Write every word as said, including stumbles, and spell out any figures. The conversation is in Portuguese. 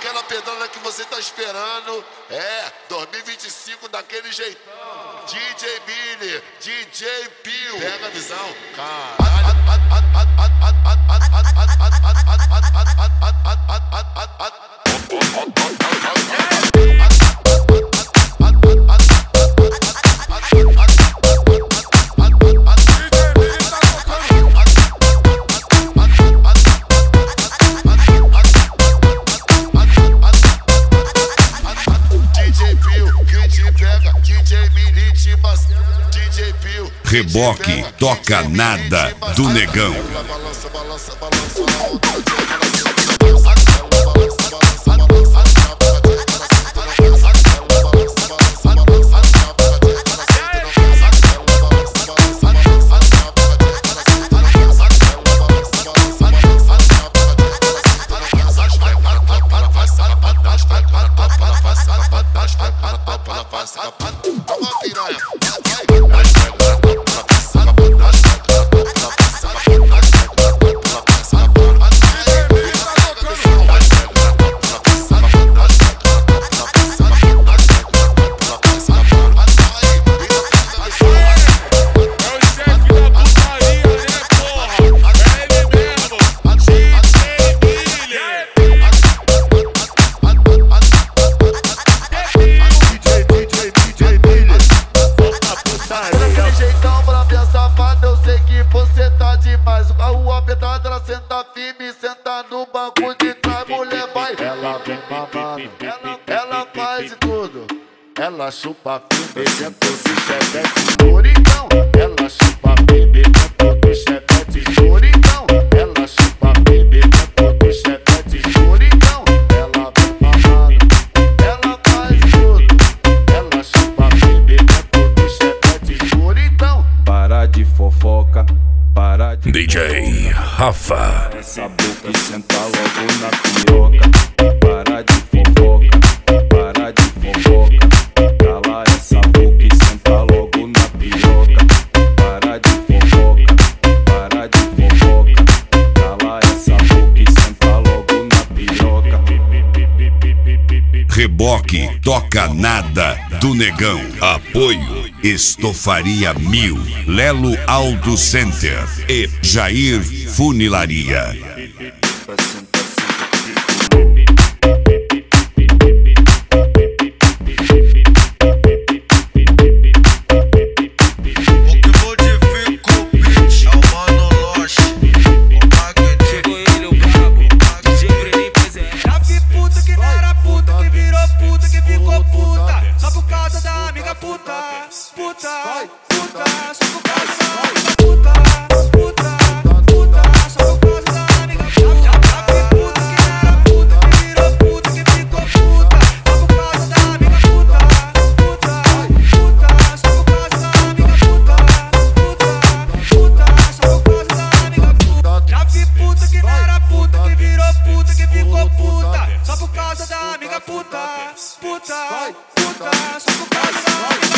aquela pedrada que você tá esperando. É, dois mil e vinte e cinco daquele jeitão. D J Billy, D J Pio. Pega a visão, caralho. Reboque toca nada do Negão. Senta firme, senta no banco de trás, mulher vai. Ela vem mamando, ela, ela faz de tudo. Ela chupa firme, senta o chevette por então. Ela chupa firme, senta o chevette por então. Ela chupa firme, senta o chevette por então. Ela vem mamando, ela faz de tudo. Ela chupa firme, senta o chevette por então. Para de fofoca. Para de D J Rafa. Essa boca e senta logo na piroca. Para de fofoca, para de fofoca. Cala essa boca e senta logo na piroca. Para de fofoca, para de fofoca. Cala essa boca e senta logo na piroca. Reboque toca nada do Negão. Apoio Estofaria Mil, Lelo Auto Center e Jair Funilaria. Puta, puta, só por causa da amiga puta, puta, só por causa da amiga